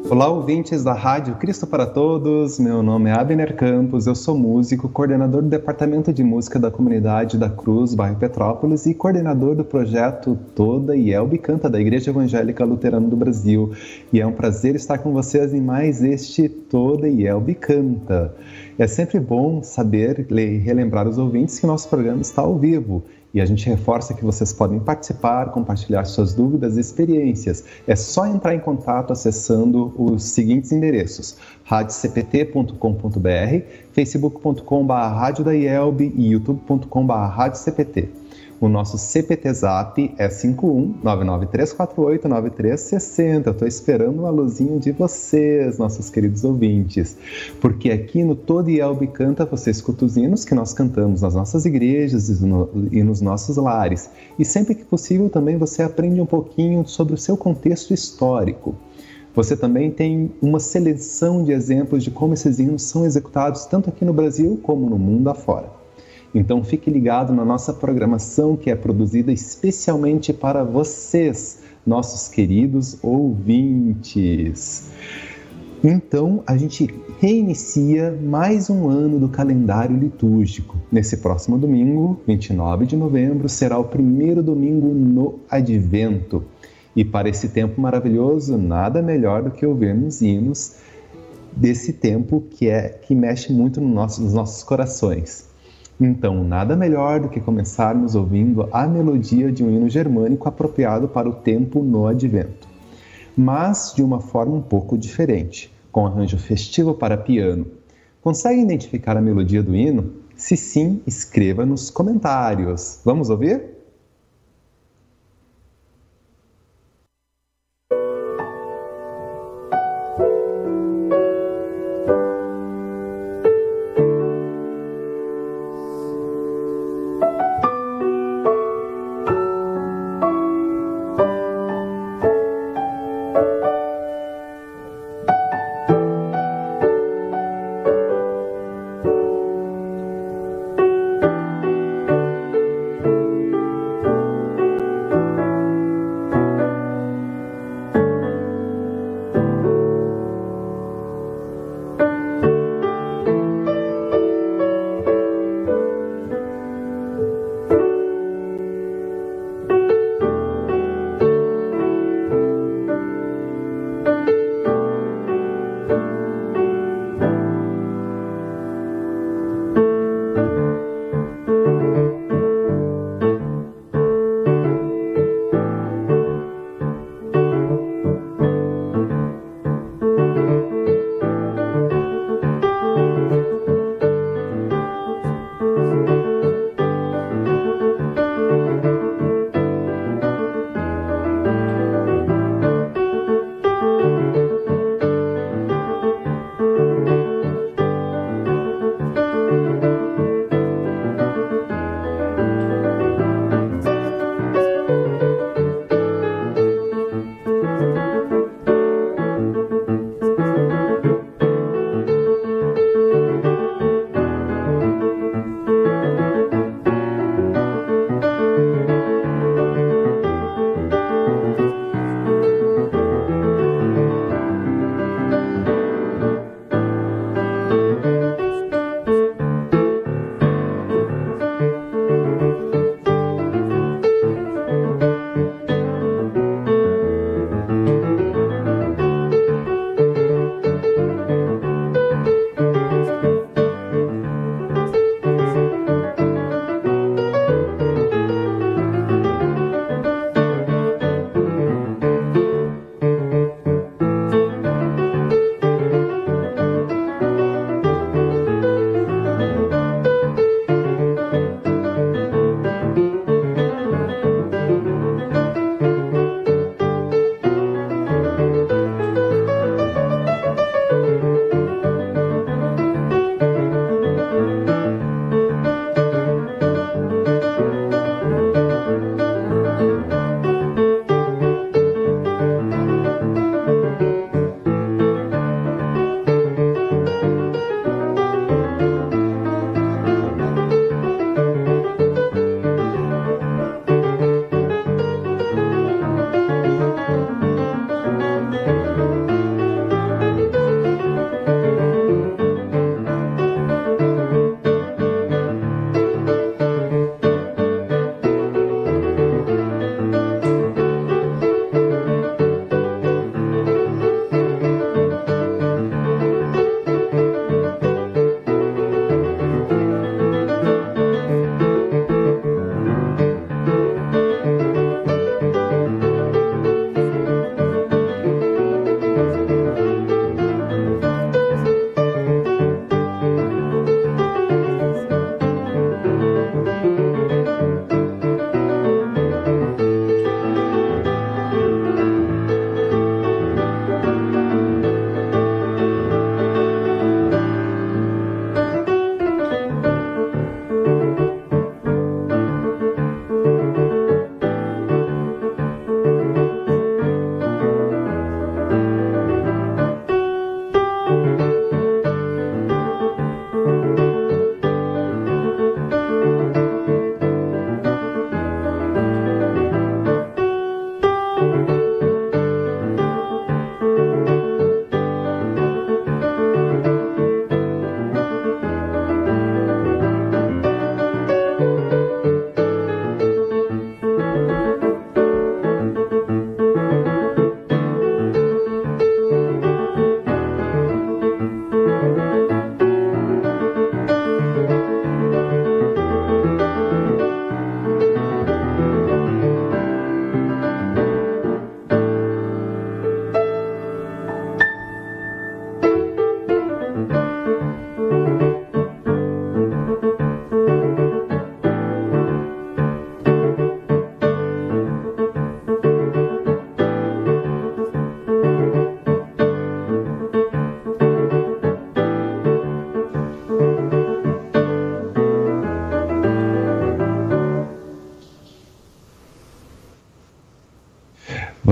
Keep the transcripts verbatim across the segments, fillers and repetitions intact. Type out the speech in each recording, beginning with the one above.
Olá, ouvintes da Rádio Cristo para Todos. Meu nome é Abner Campos, eu sou músico, coordenador do Departamento de Música da Comunidade da Cruz, bairro Petrópolis, e coordenador do projeto Toda Ielbe Canta, da Igreja Evangélica Luterana do Brasil. E é um prazer estar com vocês em mais este Toda Ielbe Canta. É sempre bom saber e relembrar os ouvintes que nosso programa está ao vivo. E a gente reforça que vocês podem participar, compartilhar suas dúvidas e experiências. É só entrar em contato acessando os seguintes endereços: rádio c p t ponto com ponto b r, facebook ponto com barra rádio da ielbe e youtube ponto com barra rádio c p t. O nosso C P T Zap é cinco um nove nove três quatro oito nove três seis zero. Eu estou esperando uma luzinha de vocês, nossos queridos ouvintes. Porque aqui no Toda Ielbe Canta você escuta os hinos que nós cantamos nas nossas igrejas e nos nossos lares. E sempre que possível também você aprende um pouquinho sobre o seu contexto histórico. Você também tem uma seleção de exemplos de como esses hinos são executados tanto aqui no Brasil como no mundo afora. Então fique ligado na nossa programação que é produzida especialmente para vocês, nossos queridos ouvintes. Então a gente reinicia mais um ano do calendário litúrgico. Nesse próximo domingo, vinte e nove de novembro, será o primeiro domingo no Advento. E para esse tempo maravilhoso, nada melhor do que ouvirmos hinos desse tempo que, é, que mexe muito no nosso, nos nossos corações. Então, nada melhor do que começarmos ouvindo a melodia de um hino germânico apropriado para o tempo no Advento, mas de uma forma um pouco diferente, com arranjo festivo para piano. Consegue identificar a melodia do hino? Se sim, escreva nos comentários. Vamos ouvir?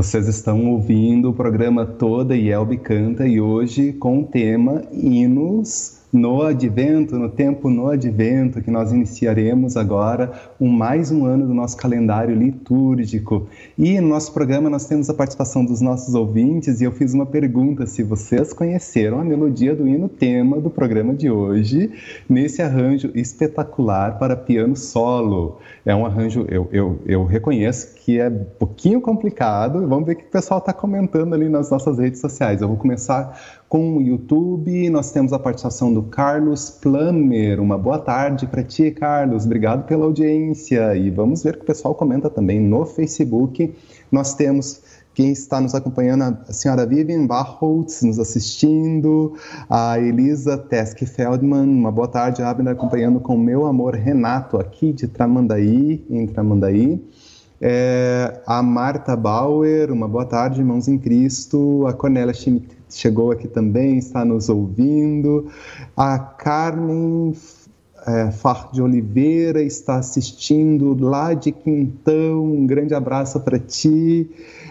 Vocês estão ouvindo o programa Toda e Elbe Canta e hoje com o tema Hinos no Advento, no tempo no Advento, que nós iniciaremos agora um, mais um ano do nosso calendário litúrgico. E no nosso programa nós temos a participação dos nossos ouvintes e eu fiz uma pergunta se vocês conheceram a melodia do hino tema do programa de hoje, nesse arranjo espetacular para piano solo. É um arranjo, eu, eu, eu reconheço que é um pouquinho complicado. Vamos ver o que o pessoal está comentando ali nas nossas redes sociais. Eu vou começar com o YouTube. Nós temos a participação do Carlos Plummer. Uma boa tarde para ti, Carlos. Obrigado pela audiência. E vamos ver o que o pessoal comenta também no Facebook. Nós temos quem está nos acompanhando, a senhora Vivian Barholtz nos assistindo, a Elisa Teske Feldman. Uma boa tarde, Abner, acompanhando com o meu amor Renato, aqui de Tramandaí, em Tramandaí. É, a Marta Bauer, uma boa tarde, irmãos em Cristo. A Cornélia Schmidt chegou aqui também, está nos ouvindo. A Carmen é, Far de Oliveira está assistindo lá de Quintão. Um grande abraço para ti.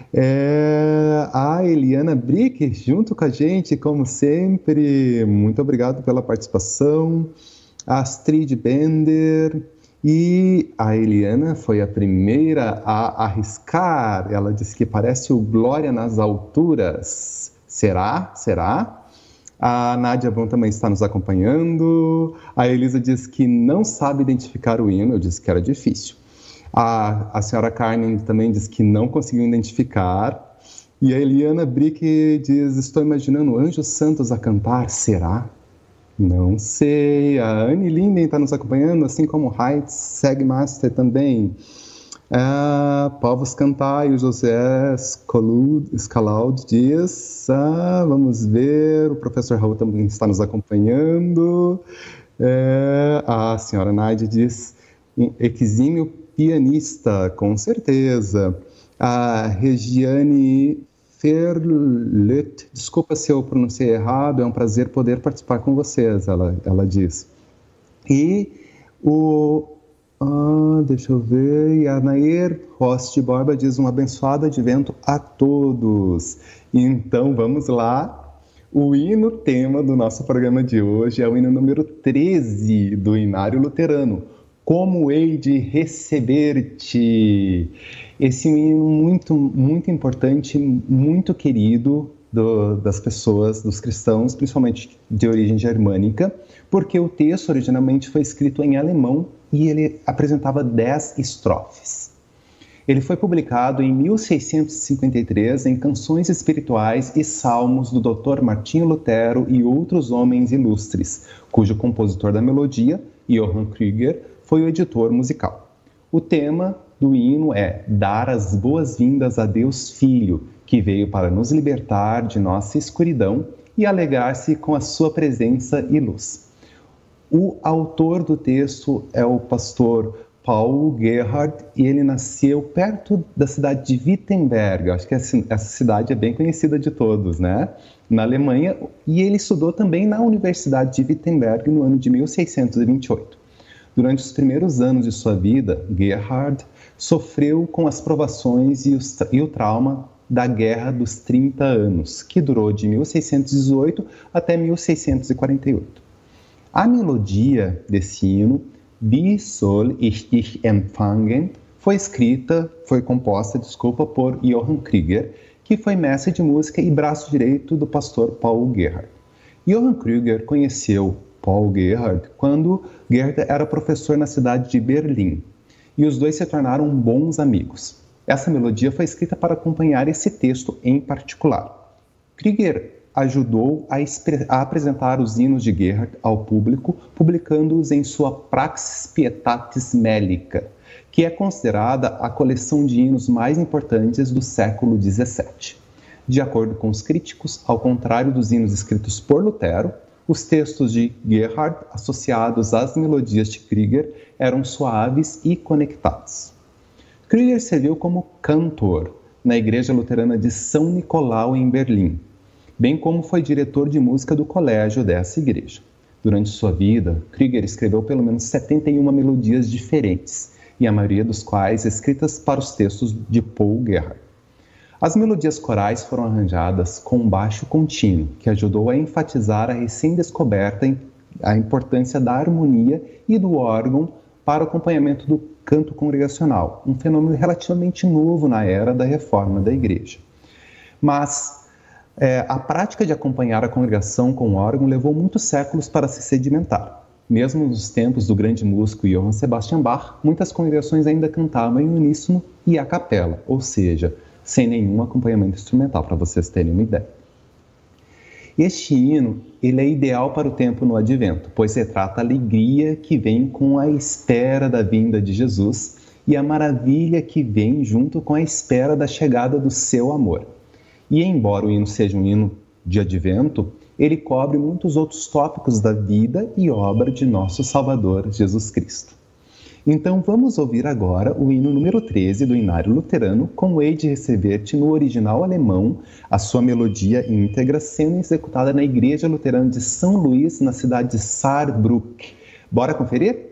É, a Eliana Brick junto com a gente, como sempre. Muito obrigado pela participação. A Astrid Bender. E a Eliana foi a primeira a arriscar. Ela disse que parece o Glória nas Alturas. Será? Será? A Nádia Bom também está nos acompanhando. A Elisa diz que não sabe identificar o hino. Eu disse que era difícil. A, a senhora Carmen também diz que não conseguiu identificar. E a Eliana Brick diz: estou imaginando anjos santos a cantar. Será? Não sei. A Anne Linden está nos acompanhando, assim como o Heights Segmaster também. Uh, Povos Cantai, o José Scalaud diz. Ah, vamos ver. O professor Raul também está nos acompanhando. É, a senhora Nádia diz: um exímio pianista, com certeza. A Regiane Ferlet, desculpa se eu pronunciei errado, é um prazer poder participar com vocês, ela, ela diz. E o, ah, deixa eu ver, e a Nair Rost Borba diz: um abençoado advento a todos. Então vamos lá, o hino tema do nosso programa de hoje é o hino número treze do Inário Luterano. Como hei de receber-te? Esse é um hino muito, muito importante, muito querido do, das pessoas, dos cristãos, principalmente de origem germânica, porque o texto originalmente foi escrito em alemão e ele apresentava dez estrofes. Ele foi publicado em mil seiscentos e cinquenta e três em Canções Espirituais e Salmos do doutor Martinho Lutero e outros homens ilustres, cujo compositor da melodia, Johann Krüger, foi o editor musical. O tema do hino é dar as boas-vindas a Deus Filho, que veio para nos libertar de nossa escuridão e alegrar-se com a sua presença e luz. O autor do texto é o pastor Paul Gerhardt e ele nasceu perto da cidade de Wittenberg. Acho que essa cidade é bem conhecida de todos, né? Na Alemanha, e ele estudou também na Universidade de Wittenberg no ano de mil seiscentos e vinte e oito. Durante os primeiros anos de sua vida, Gerhard sofreu com as provações e, os, e o trauma da Guerra dos trinta anos, que durou de mil seiscentos e dezoito até mil seiscentos e quarenta e oito. A melodia desse hino, Wie soll ich dich empfangen, foi escrita, foi composta, desculpa, por Johann Krüger, que foi mestre de música e braço direito do pastor Paul Gerhardt. Johann Krüger conheceu Paul Gerhardt quando Gerhardt era professor na cidade de Berlim, e os dois se tornaram bons amigos. Essa melodia foi escrita para acompanhar esse texto em particular. Krüger ajudou a, a apresentar os hinos de Gerhardt ao público, publicando-os em sua Praxis Pietatis Melica, que é considerada a coleção de hinos mais importantes do século dezessete. De acordo com os críticos, ao contrário dos hinos escritos por Lutero, os textos de Gerhardt, associados às melodias de Krüger, eram suaves e conectados. Krüger serviu como cantor na Igreja Luterana de São Nicolau, em Berlim, bem como foi diretor de música do colégio dessa igreja. Durante sua vida, Krüger escreveu pelo menos setenta e uma melodias diferentes, e a maioria dos quais escritas para os textos de Paul Gerhardt. As melodias corais foram arranjadas com um baixo contínuo, que ajudou a enfatizar a recém-descoberta a importância da harmonia e do órgão para o acompanhamento do canto congregacional, um fenômeno relativamente novo na era da reforma da igreja. Mas é, a prática de acompanhar a congregação com órgão levou muitos séculos para se sedimentar. Mesmo nos tempos do grande músico Johann Sebastian Bach, muitas congregações ainda cantavam em uníssono e a capela, ou seja, sem nenhum acompanhamento instrumental, para vocês terem uma ideia. Este hino ele é ideal para o tempo no Advento, pois retrata a alegria que vem com a espera da vinda de Jesus e a maravilha que vem junto com a espera da chegada do seu amor. E embora o hino seja um hino de Advento, ele cobre muitos outros tópicos da vida e obra de nosso Salvador Jesus Cristo. Então vamos ouvir agora o hino número treze do Inário Luterano, com Hei de Receber-te no original alemão, a sua melodia íntegra sendo executada na Igreja Luterana de São Luís, na cidade de Saarbrück. Bora conferir?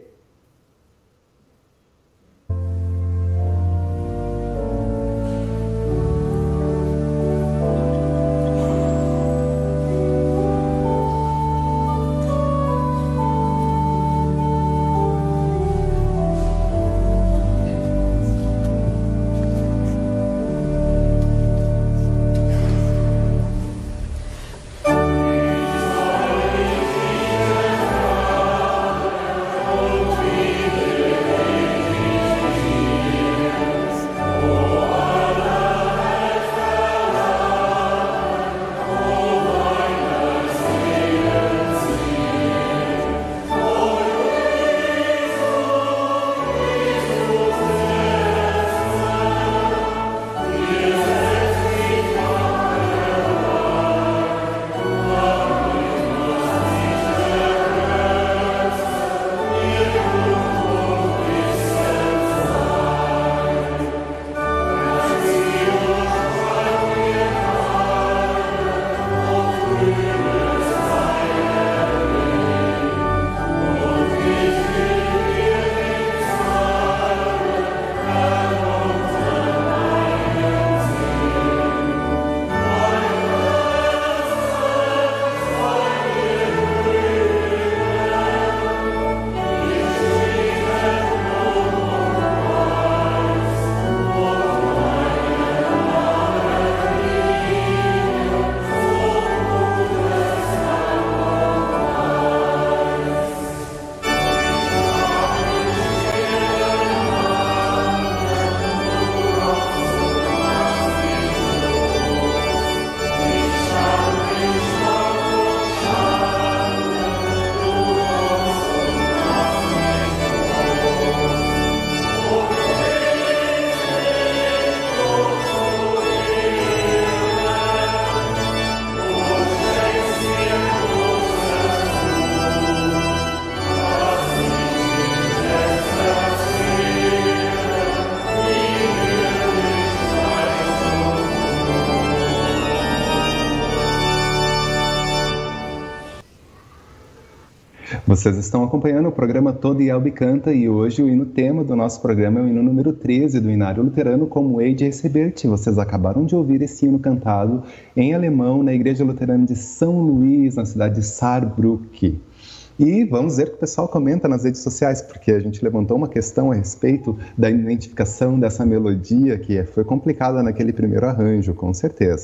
Vocês estão acompanhando o programa Todo Yelbe Canta e hoje o hino tema do nosso programa é o hino número treze do Inário Luterano, como Hei de Receber-te. Vocês acabaram de ouvir esse hino cantado em alemão na Igreja Luterana de São Luís, na cidade de Saarbrück. E vamos ver que o pessoal comenta nas redes sociais, porque a gente levantou uma questão a respeito da identificação dessa melodia, que foi complicada naquele primeiro arranjo, com certeza.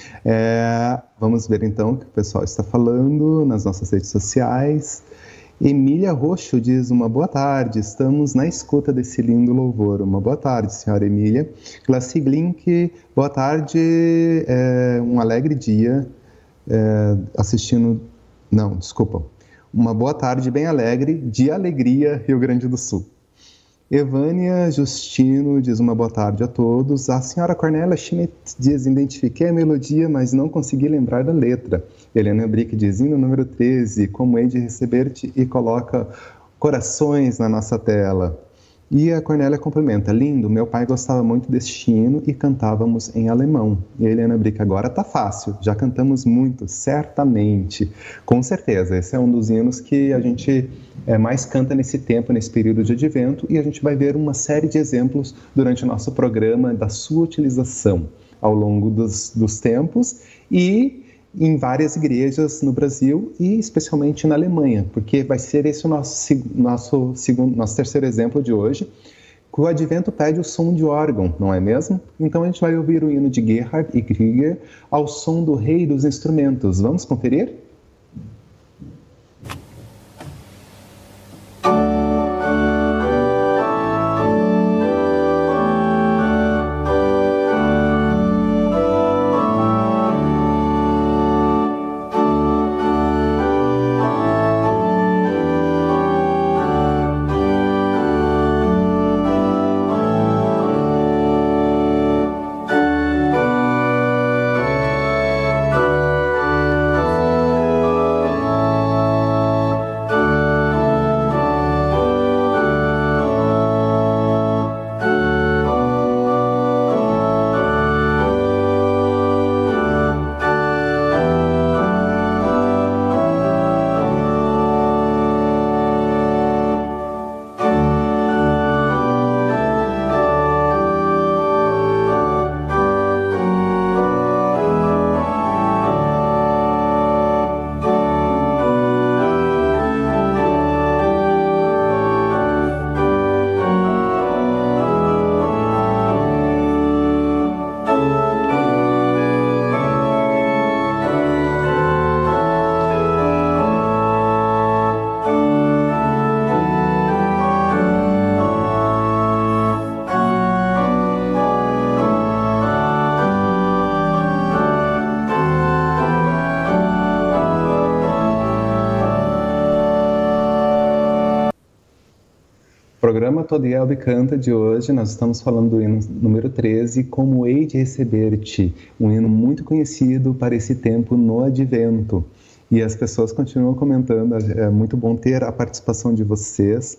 É, vamos ver então o que o pessoal está falando nas nossas redes sociais. Emília Roxo diz uma boa tarde, estamos na escuta desse lindo louvor. Uma boa tarde, senhora Emília. Glaci Glink, boa tarde, é, um alegre dia é, assistindo... Não, desculpa. Uma boa tarde bem alegre, de alegria, Rio Grande do Sul. Evânia Justino diz uma boa tarde a todos. A senhora Cornélia Schmidt diz, identifiquei a melodia, mas não consegui lembrar da letra. Helena Brick diz, hino número treze, como hei de receber-te, e coloca corações na nossa tela. E a Cornélia complementa, lindo, meu pai gostava muito deste hino e cantávamos em alemão. E a Helena Brick, agora tá fácil, já cantamos muito, certamente. Com certeza, esse é um dos hinos que a gente é, mais canta nesse tempo, nesse período de advento, e a gente vai ver uma série de exemplos durante o nosso programa da sua utilização. ao longo dos, dos tempos e em várias igrejas no Brasil e especialmente na Alemanha, porque vai ser esse o nosso, nosso, segundo, nosso terceiro exemplo de hoje, que o advento pede o som de órgão, não é mesmo? Então a gente vai ouvir o hino de Gerhard e Krieger ao som do Rei dos Instrumentos. Vamos conferir? Programa Todielbe Canta de hoje, nós estamos falando do hino número treze, Como Hei de Receber-te, um hino muito conhecido para esse tempo no Advento. E as pessoas continuam comentando, é muito bom ter a participação de vocês.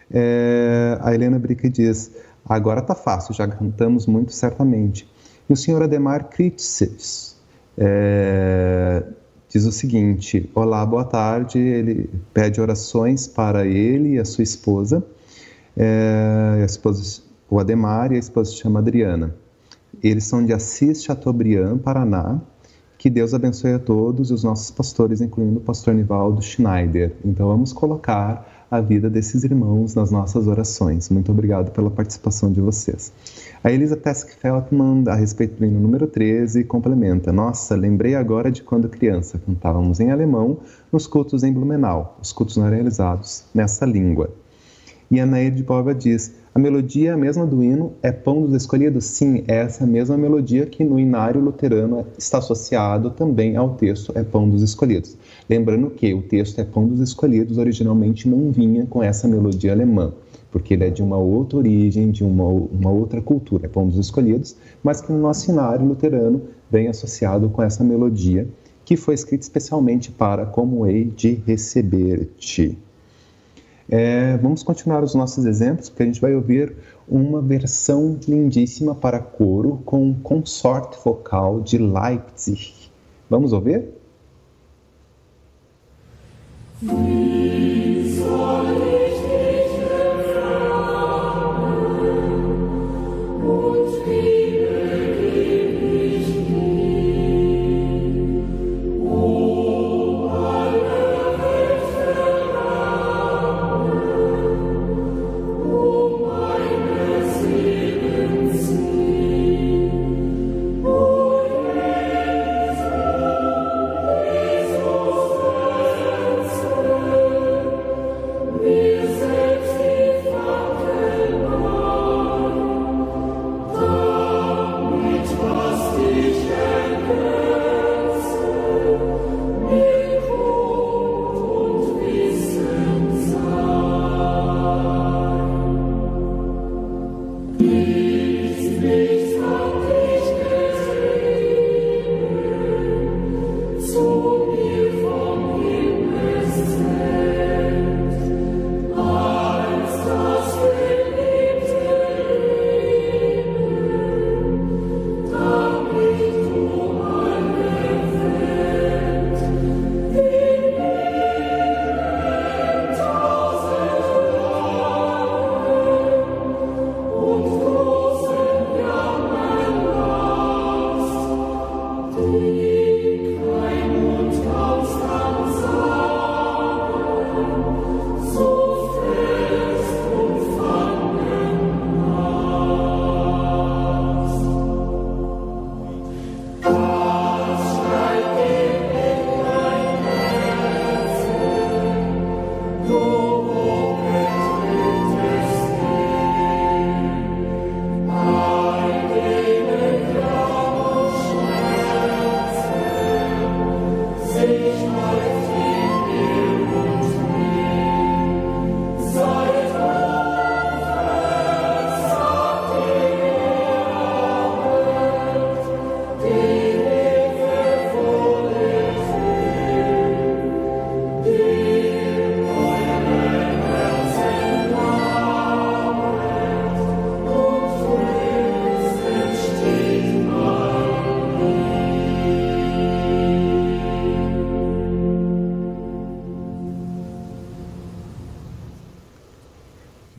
É, a Helena Brica diz, agora tá fácil, já cantamos muito certamente. E o senhor Ademar Kritzes é, diz o seguinte, olá, boa tarde, ele pede orações para ele e a sua esposa, É, a esposa, o Ademar e a esposa se chama Adriana. Eles são de Assis Chateaubriand, Paraná. Que Deus abençoe a todos e os nossos pastores, incluindo o pastor Nivaldo Schneider. Então vamos colocar a vida desses irmãos nas nossas orações. Muito obrigado pela participação de vocês. A Elisa Tesk Feldman, a respeito do hino número treze, complementa. Nossa, lembrei agora de quando criança cantávamos em alemão nos cultos em Blumenau. Os cultos não eram realizados nessa língua. E a Nair de Bova diz, a melodia a mesma do hino é Pão dos Escolhidos? Sim, é essa mesma melodia que no Inário Luterano está associado também ao texto É Pão dos Escolhidos. Lembrando que o texto É Pão dos Escolhidos originalmente não vinha com essa melodia alemã, porque ele é de uma outra origem, de uma, uma outra cultura, É Pão dos Escolhidos, mas que no nosso Inário Luterano vem associado com essa melodia, que foi escrita especialmente para Como Hei de Receber-te. É, vamos continuar os nossos exemplos, porque a gente vai ouvir uma versão lindíssima para coro com consorte vocal de Leipzig. Vamos ouvir? Oh,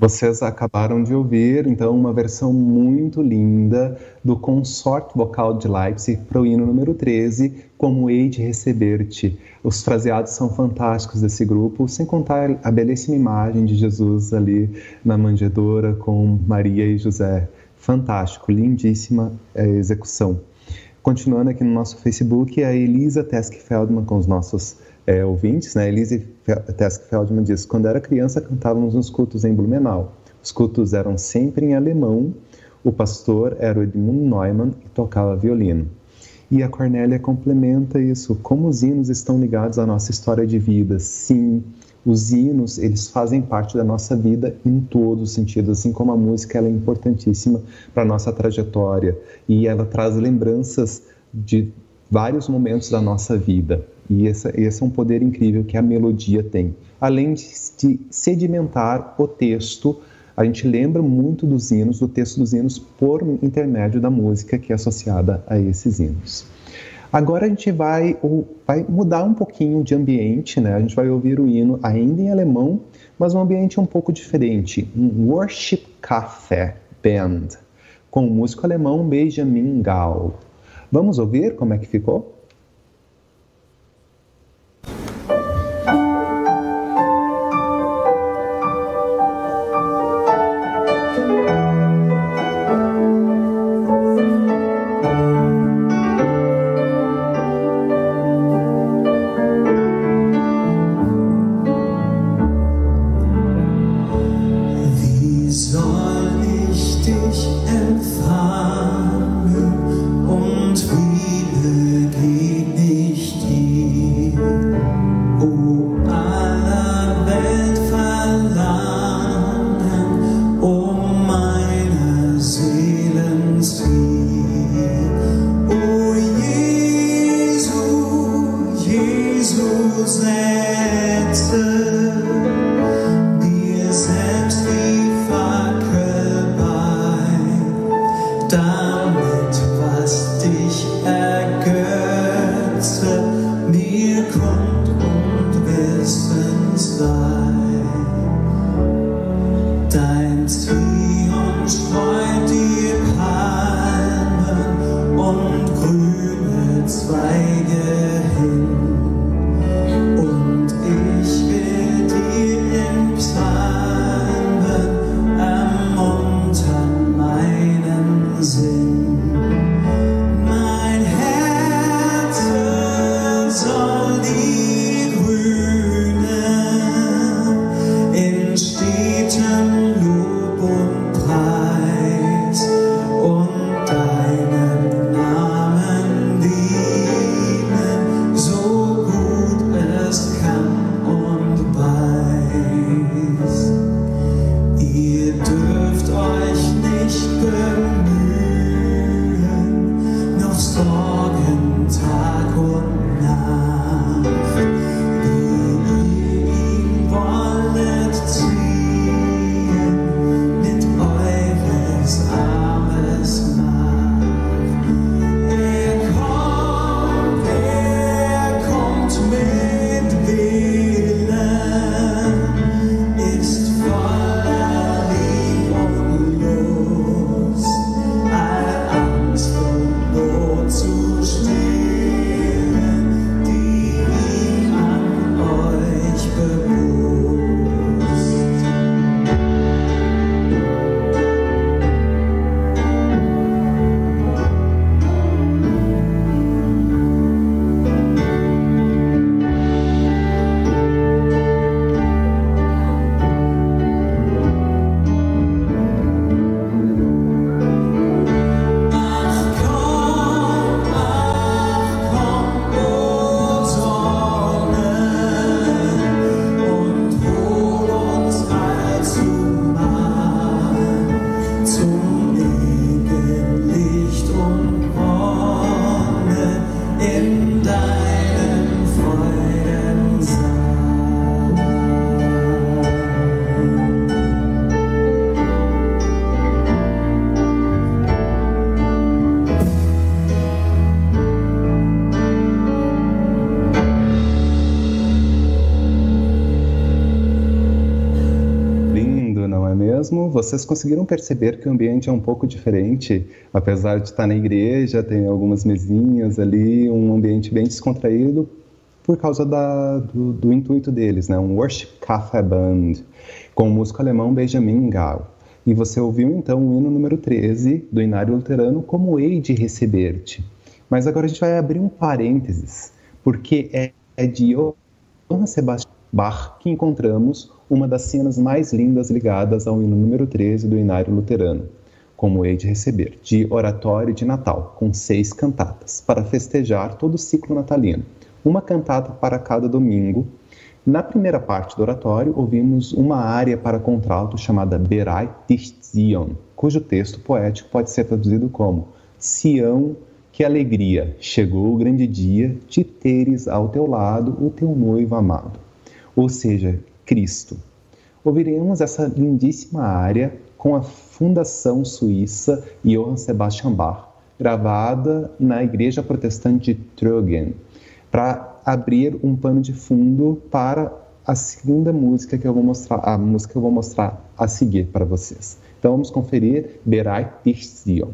Vocês acabaram de ouvir, então, uma versão muito linda do Consort Vocal de Leipzig para o hino número treze, Como Hei de Receber-te. Os fraseados são fantásticos desse grupo, sem contar a belíssima imagem de Jesus ali na manjedoura com Maria e José. Fantástico, lindíssima a execução. Continuando aqui no nosso Facebook, a Elisa Tesk Feldman com os nossos é, ouvintes, né? Elisa Tesk Feldman diz: quando era criança cantávamos nos cultos em Blumenau. Os cultos eram sempre em alemão, o pastor era o Edmund Neumann e tocava violino. E a Cornélia complementa isso: como os hinos estão ligados à nossa história de vida. Sim, os hinos, eles fazem parte da nossa vida em todos os sentidos, assim como a música ela é importantíssima para a nossa trajetória e ela traz lembranças de vários momentos da nossa vida. E esse, esse é um poder incrível que a melodia tem. Além de, de sedimentar o texto, a gente lembra muito dos hinos, do texto dos hinos, por intermédio da música que é associada a esses hinos. Agora a gente vai, vai mudar um pouquinho de ambiente, né? A gente vai ouvir o hino ainda em alemão, mas um ambiente um pouco diferente. Um Worship Café Band, com o músico alemão Benjamin Gall. Vamos ouvir como é que ficou? Sorgen Tag und Nacht. mesmo. Vocês conseguiram perceber que o ambiente é um pouco diferente? Apesar de estar na igreja, tem algumas mesinhas ali, um ambiente bem descontraído por causa da, do, do intuito deles, né? Um Worship Café Band, com o músico alemão Benjamin Gall. E você ouviu então o hino número treze do Inário Luterano, Como Hei de Receber-te. Mas agora a gente vai abrir um parênteses, porque é, é de Johann Sebastian Bach que encontramos uma das cenas mais lindas ligadas ao hino número treze do Inário Luterano, Como Hei de Receber, de Oratório de Natal, com seis cantatas, para festejar todo o ciclo natalino. Uma cantata para cada domingo. Na primeira parte do oratório, ouvimos uma área para contralto chamada Bereit dich Zion, cujo texto poético pode ser traduzido como Sião, que alegria, chegou o grande dia de teres ao teu lado o teu noivo amado. Ou seja, Cristo. Ouviremos essa lindíssima área com a Fundação Suíça Johann Sebastian Bach, gravada na Igreja Protestante de Trögen, para abrir um pano de fundo para a segunda música que eu vou mostrar, a música que eu vou mostrar a seguir para vocês. Então vamos conferir Bereit dich Zion.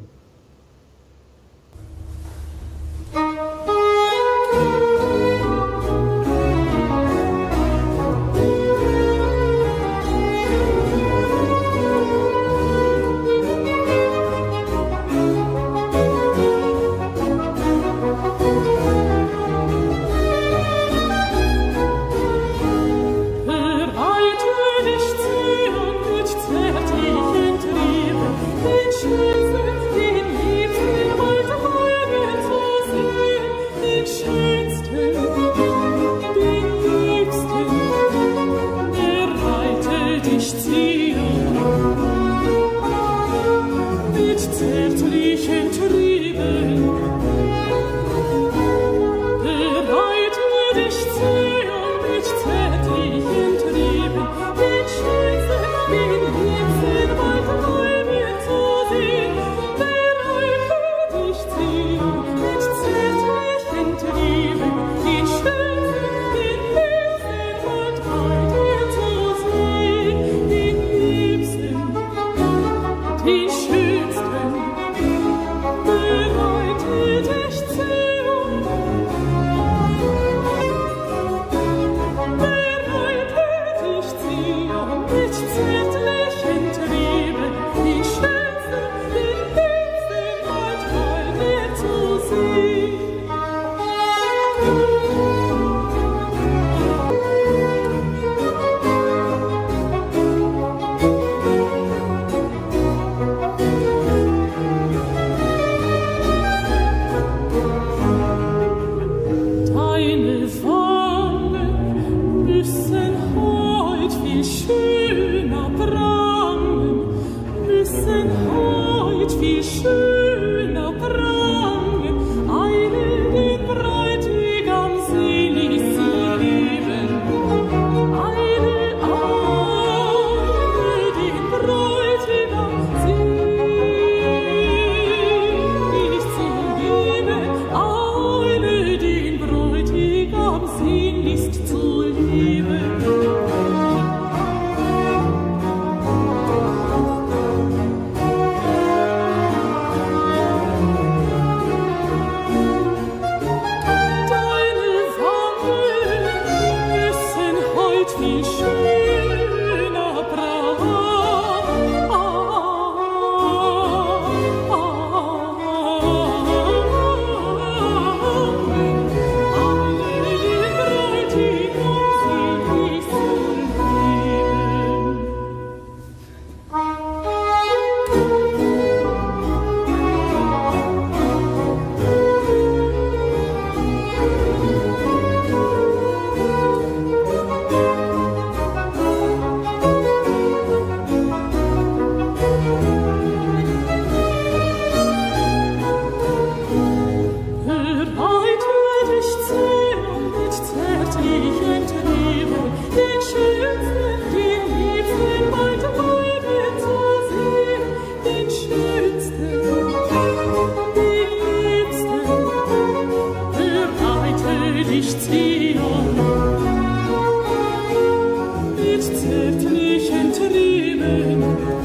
Mit zärtlichen Trieben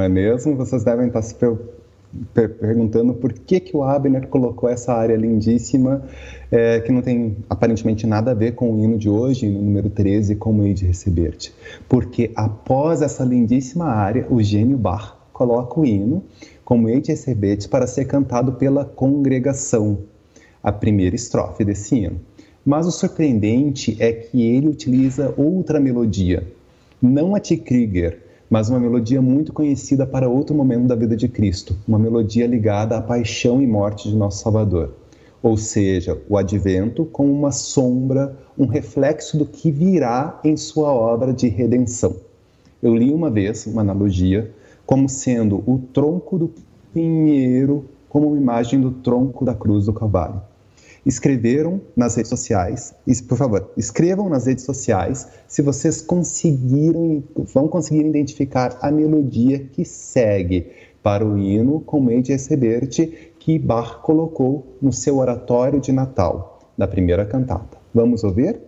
é mesmo? Vocês devem estar se per per perguntando por que, que o Abner colocou essa área lindíssima, é, que não tem aparentemente nada a ver com o hino de hoje, no número treze, Como Hei de Receber-te. Porque após essa lindíssima área, o gênio Bach coloca o hino, Como Hei de Receber-te, para ser cantado pela congregação, a primeira estrofe desse hino. Mas o surpreendente é que ele utiliza outra melodia, não a T. Krieger, mas uma melodia muito conhecida para outro momento da vida de Cristo, uma melodia ligada à paixão e morte de nosso Salvador. Ou seja, o advento como uma sombra, um reflexo do que virá em sua obra de redenção. Eu li uma vez uma analogia como sendo o tronco do pinheiro como uma imagem do tronco da cruz do Calvário. Escreveram nas redes sociais, por favor, escrevam nas redes sociais se vocês conseguiram, vão conseguir identificar a melodia que segue para o hino Como Hei de Receber-te, que Bach colocou no seu oratório de Natal, da primeira cantata. Vamos ouvir?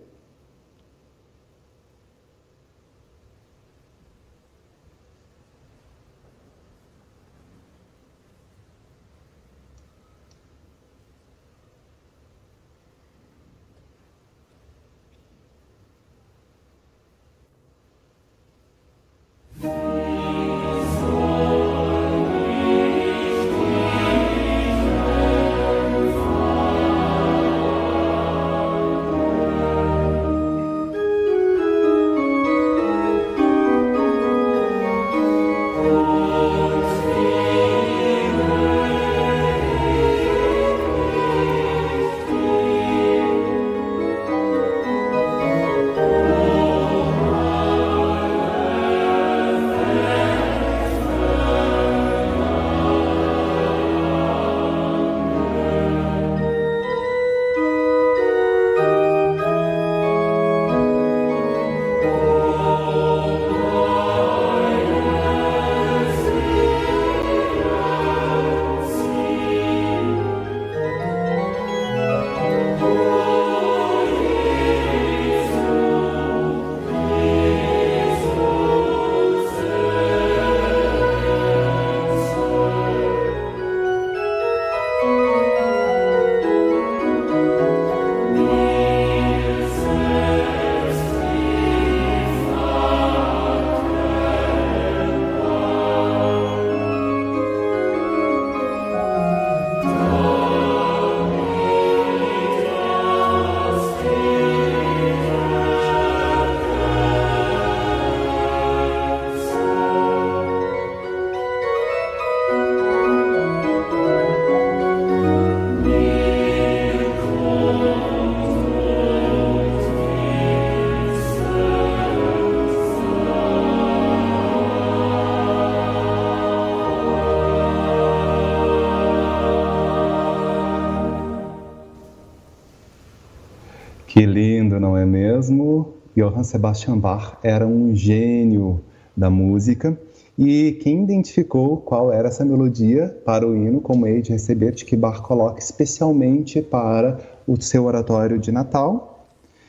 Que lindo, não é mesmo? Johann Sebastian Bach era um gênio da música e quem identificou qual era essa melodia para o hino Como Hei de Receber-te, que Bach coloca especialmente para o seu oratório de Natal.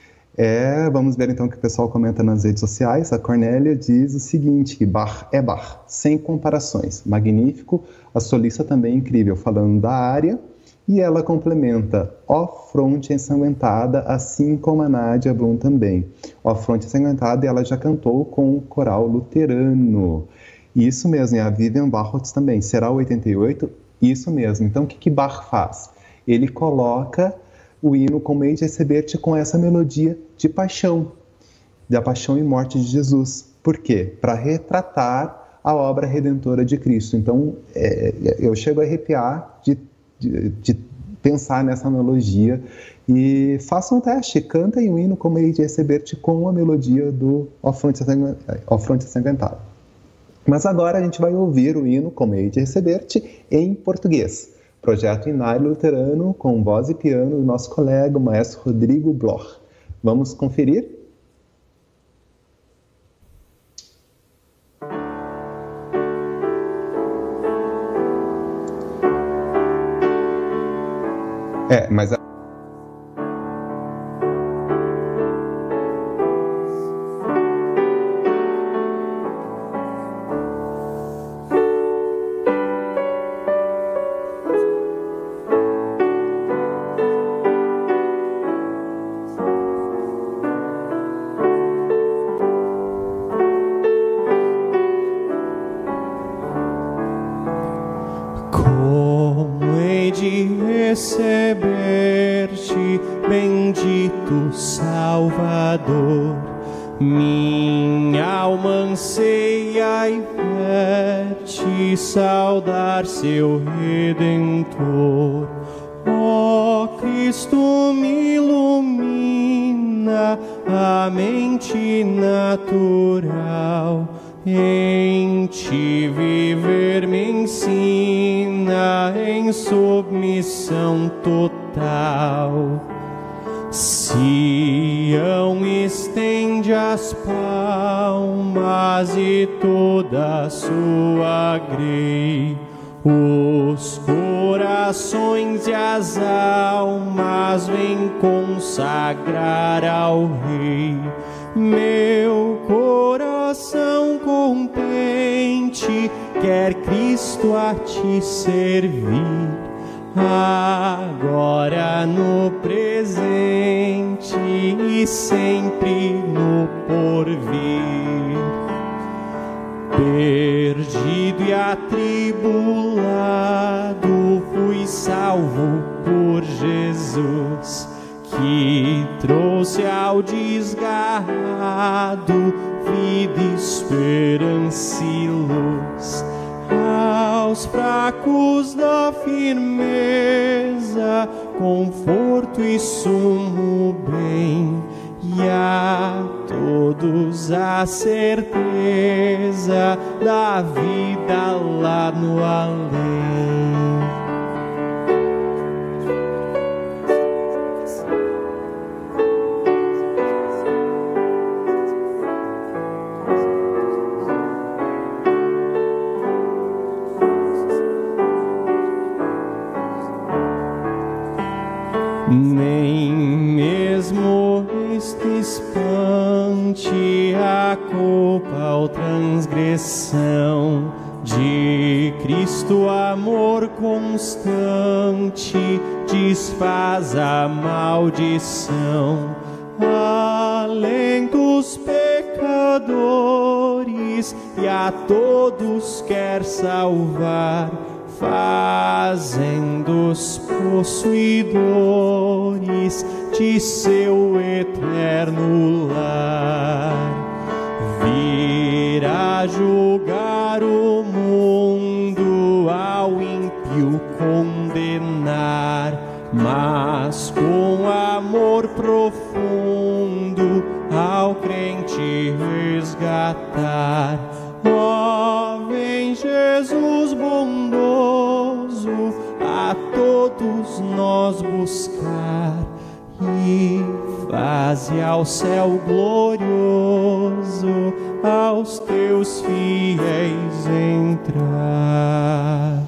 É, vamos ver então o que o pessoal comenta nas redes sociais. A Cornélia diz o seguinte, que Bach é Bach, sem comparações, magnífico, a solista também é incrível, falando da área. E ela complementa, ó fronte ensanguentada, assim como a Nádia Blum também. Ó fronte ensanguentada, ela já cantou com o coral luterano. Isso mesmo, e a Vivian Bartholtz também. Será o oitenta e oito? Isso mesmo. Então, o que, que Bach faz? Ele coloca o hino Como Hei de Receber-te com essa melodia de paixão, da paixão e morte de Jesus. Por quê? Para retratar a obra redentora de Cristo. Então, é, eu chego a arrepiar de De, de pensar nessa analogia e faça um teste, canta o hino Como Hei de Receber-te com a melodia do Ó Fronte Ensanguentada. Mas agora a gente vai ouvir o hino Como Hei de Receber-te em português. Projeto Inário Luterano com voz e piano do nosso colega, o maestro Rodrigo Bloch. Vamos conferir? É, mas... A... receber-te, bendito Salvador. Minha alma anseia e ver-te, saudar seu Redentor. Ó Cristo, me ilumina a mente natural, em ti viver me ensina em submissão total. Sião estende as palmas e toda a sua grei, os corações e as almas vêm consagrar ao Rei. Meu coração contente quer Cristo a te servir, agora no presente e sempre no porvir. Perdido e atribulado, fui salvo por Jesus, que trouxe ao desgarrado vida, esperança e luz. Aos fracos dá firmeza, conforto e sumo bem, e a todos a certeza da vida lá no além. Nem mesmo este espante a culpa ou transgressão de Cristo, amor constante desfaz a maldição. Além dos pecadores e a todos quer salvar, fazendo-os possuidores de seu eterno lar. Virá julgar o mundo, ao ímpio condenar, mas com amor profundo ao crente resgatar. Ó, vem Jesus bondoso a todos nós buscar, e faze ao céu glorioso aos teus fiéis entrar.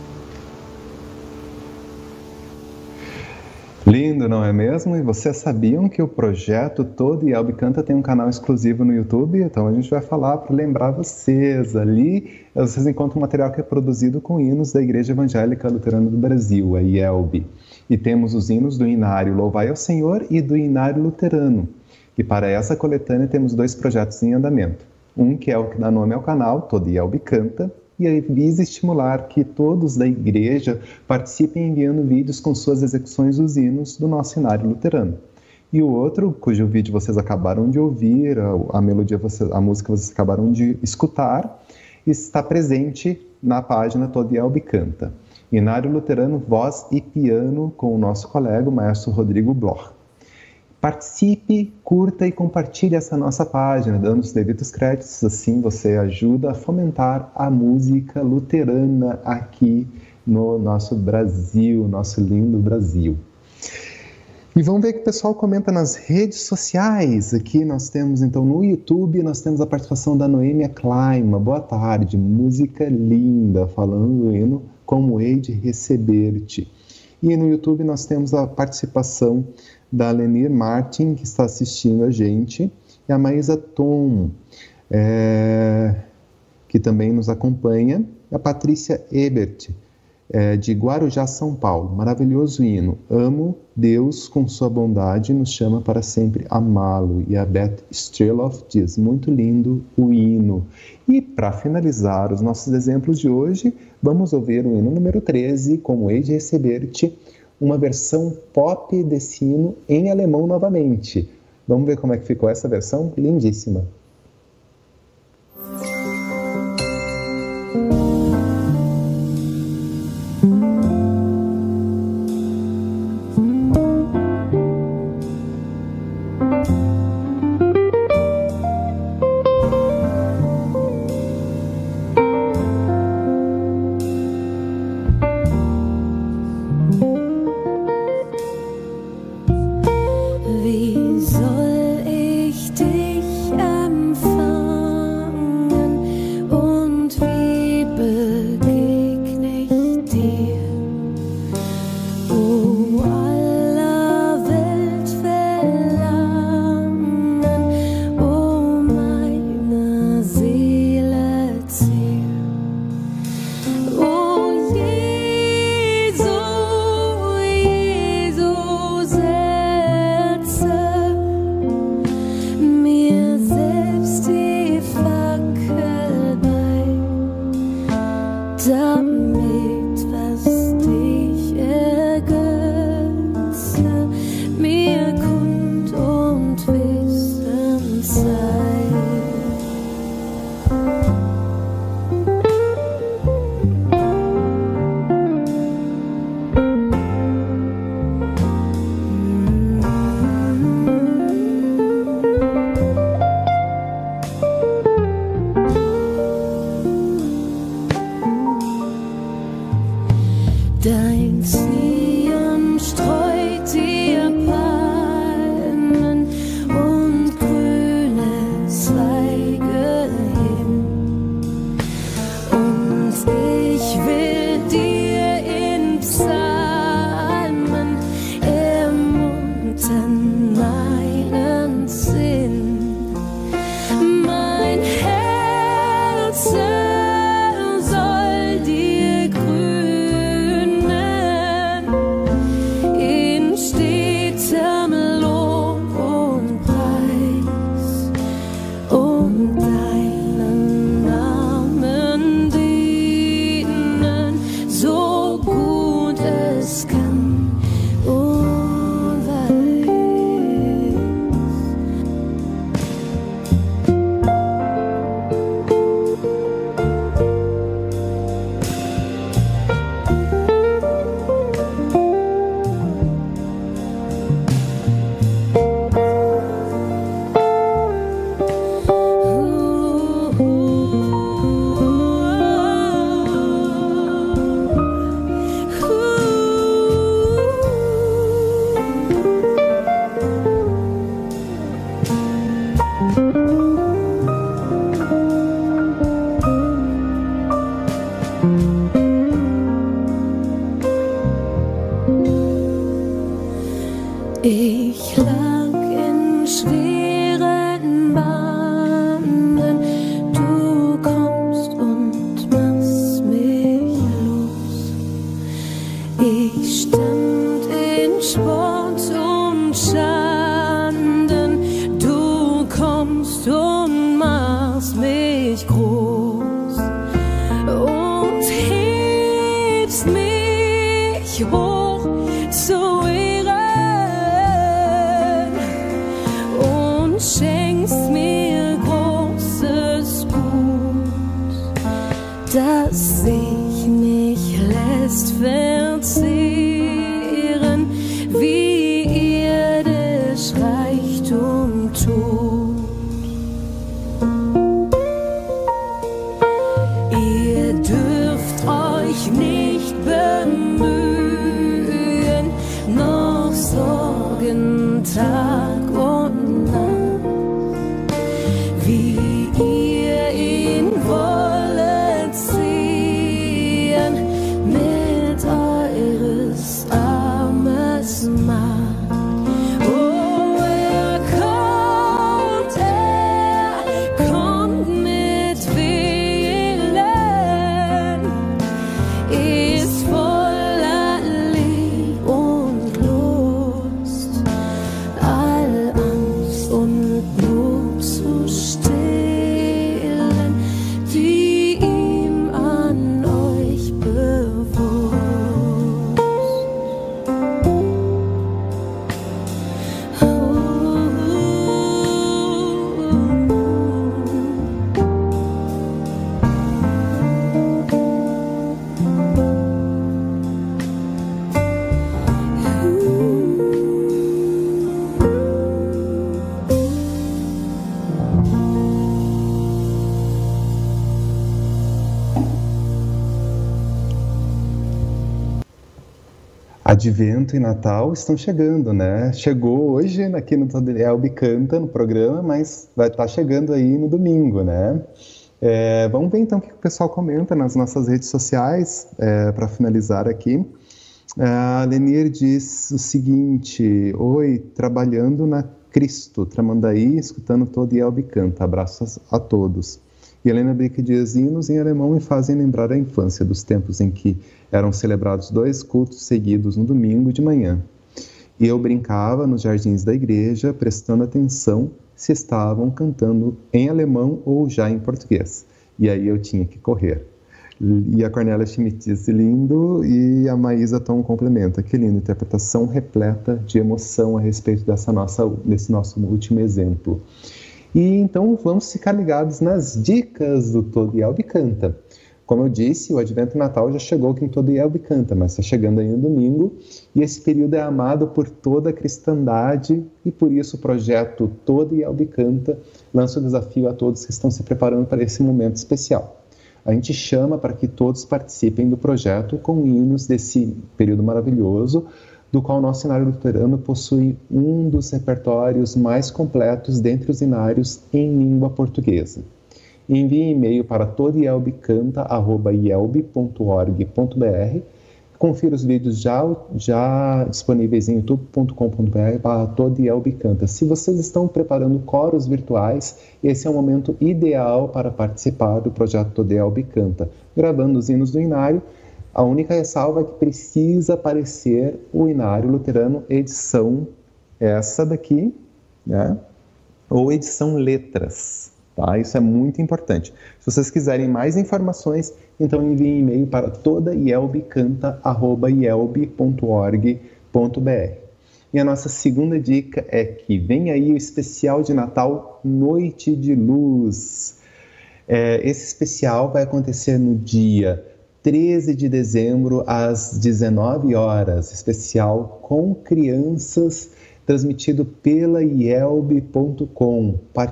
Lindo, não é mesmo? E vocês sabiam que o projeto Todo Yelbe Canta tem um canal exclusivo no YouTube? Então a gente vai falar para lembrar vocês. Ali vocês encontram material que é produzido com hinos da Igreja Evangélica Luterana do Brasil, a I E L B. E temos os hinos do Inário Louvai ao Senhor e do Inário Luterano. E para essa coletânea temos dois projetos em andamento. Um que é o que dá nome ao canal, Todo Yelbe Canta, e aí visa estimular que todos da igreja participem enviando vídeos com suas execuções dos hinos do nosso Inário Luterano. E o outro, cujo vídeo vocês acabaram de ouvir, a, a melodia, vocês, a música vocês acabaram de escutar, está presente na página Todo Yelbe Canta. Inário Luterano, voz e piano, com o nosso colega, o maestro Rodrigo Bloch. Participe, curta e compartilhe essa nossa página, dando os devidos créditos, assim você ajuda a fomentar a música luterana aqui no nosso Brasil, nosso lindo Brasil. E vamos ver que o pessoal comenta nas redes sociais. Aqui nós temos, então, no YouTube, nós temos a participação da Noêmia Kleima. Boa tarde, música linda, falando do hino Como Hei de Receber-te. E no YouTube nós temos a participação da Lenir Martin, que está assistindo a gente, e a Maísa Tom, é, que também nos acompanha, e a Patrícia Ebert, é, de Guarujá, São Paulo. Maravilhoso hino. Amo Deus com sua bondade, nos chama para sempre amá-lo. E a Beth Streloff diz, muito lindo o hino. E para finalizar os nossos exemplos de hoje, vamos ouvir o hino número treze, Como Hei de Receber-te, uma versão pop desse hino em alemão novamente. Vamos ver como é que ficou essa versão? Lindíssima. Wie soll ich dich empfangen und wie begegne ich dir? O aller Welt Verlangen, o meine Seele Ziel. O Jesu, Jesu, setze mir selbst die Fackel bei, damit was dich ergötze, mir kund und Wissen sei. Dein Zion streut dir Palmen und grüne Zweige hin. Und ich will dir in Psalmen ermuntern meinen Sinn. Mein Herz soll dir grünen in stetem Lob und Preis und deinen Namen dienen, so gut es kann und weiß. Ich lag in schweren Bahnen, du kommst und machst mich los. Ich stand in Spott und Schanden, du kommst und machst mich groß und hebst mich hoch zu Ehren und schenkst mir großes Gut, das sich nicht lässt verzehren, wie irdisch Reichtum tut. Ihr dürft euch nicht bemühen, noch sorgen Tag und Nacht, wie ihr ihn wollet sehen mit eures armes Macht. Oh, er kommt, er kommt mit Willen, ist voller Lieb und Lust, all Angst und Not zu stillen, die ihm an euch bewusst. Advento e Natal estão chegando, né? Chegou hoje aqui no Todo Elbe Canta, no programa, mas vai estar chegando aí no domingo, né? É, vamos ver então o que o pessoal comenta nas nossas redes sociais, é, para finalizar aqui. A Lenir diz o seguinte: oi, trabalhando na Cristo, Tramandaí, escutando Todo Elbe Canta. Abraços a todos. E Helena Brick diz: hinos em alemão me fazem lembrar a infância, dos tempos em que eram celebrados dois cultos seguidos no domingo de manhã. E eu brincava nos jardins da igreja, prestando atenção se estavam cantando em alemão ou já em português. E aí eu tinha que correr. E a Cornélia Schmidt diz: lindo, e a Maísa Tom complementa: que linda interpretação repleta de emoção a respeito dessa nossa, desse nosso último exemplo. E então vamos ficar ligados nas dicas do Todo Elbe Canta. Como eu disse, o Advento Natal já chegou aqui em Todo Elbe Canta, mas está chegando aí no domingo, e esse período é amado por toda a cristandade, e por isso o projeto Todo Elbe Canta lança o desafio a todos que estão se preparando para esse momento especial. A gente chama para que todos participem do projeto com hinos desse período maravilhoso, do qual o nosso Inário Luterano possui um dos repertórios mais completos dentre os inários em língua portuguesa. Envie e-mail para todo elbe canta arroba i e l b ponto org ponto b r. Confira os vídeos já, já disponíveis em youtube ponto com ponto b r barra todo elbe canta. Se vocês estão preparando coros virtuais, esse é o momento ideal para participar do projeto Todo Elbe Canta, gravando os hinos do inário. A única ressalva é que precisa aparecer o Inário Luterano edição essa daqui, né? Ou edição letras. Tá? Isso é muito importante. Se vocês quiserem mais informações, então enviem e-mail para toda elbe canta arroba i e l b ponto org ponto b r. E a nossa segunda dica é que vem aí o especial de Natal Noite de Luz. É, esse especial vai acontecer no dia treze de dezembro, às dezenove horas, especial com crianças, transmitido pela i e l b ponto com.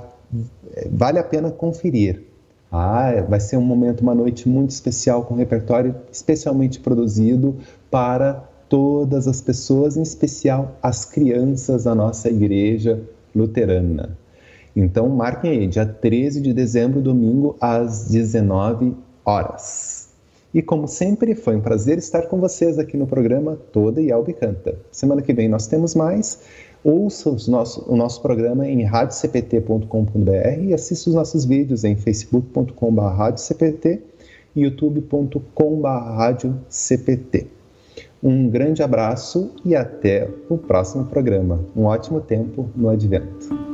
Vale a pena conferir. Ah, vai ser um momento, uma noite muito especial, com repertório especialmente produzido para todas as pessoas, em especial as crianças da nossa igreja luterana. Então, marquem aí, dia treze de dezembro, domingo, às dezenove horas. E como sempre, foi um prazer estar com vocês aqui no programa Todo Elbe Canta. Semana que vem nós temos mais. Ouça os nosso, o nosso programa em rádio c p t ponto com ponto b r e assista os nossos vídeos em facebook ponto com barra rádio c p t e youtube ponto com barra rádio c p t. Um grande abraço e até o próximo programa. Um ótimo tempo no Advento.